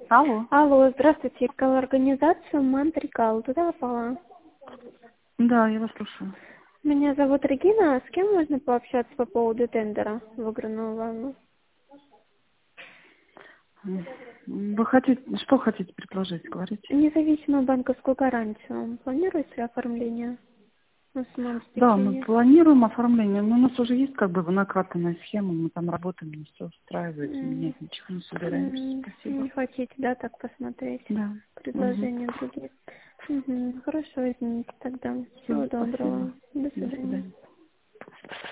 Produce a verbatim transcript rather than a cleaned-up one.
Алло. Алло, здравствуйте. К организацию Мантрикал. Туда попала? Да, я вас слушаю. Меня зовут Регина. С кем можно пообщаться по поводу тендера в игру ванну? Вы хотите, что хотите предложить, говорите? Независимую банковскую гарантию. Планируется оформление на самом Да, мы обеспечении? планируем оформление, но у нас уже есть как бы накатанная схема, мы там работаем, мне все устраивает, М, менять ничего не собираемся. м, Спасибо. Не хотите, да, так посмотреть Да. Угу. предложения другие? Мгм. Хорошо, извините тогда. Все, Всего спасибо. доброго. До До свидания. свидания.